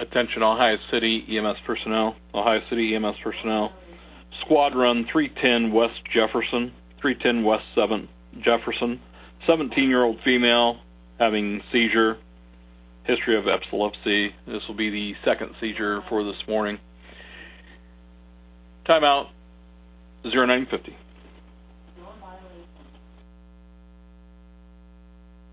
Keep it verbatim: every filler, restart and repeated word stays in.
Attention Ohio City E M S personnel. Ohio City E M S personnel. Squad run three ten West Jefferson. three ten West seventh Jefferson. seventeen-year-old female having seizure. History of epilepsy. This will be the second seizure for this morning. Timeout zero nine fifty.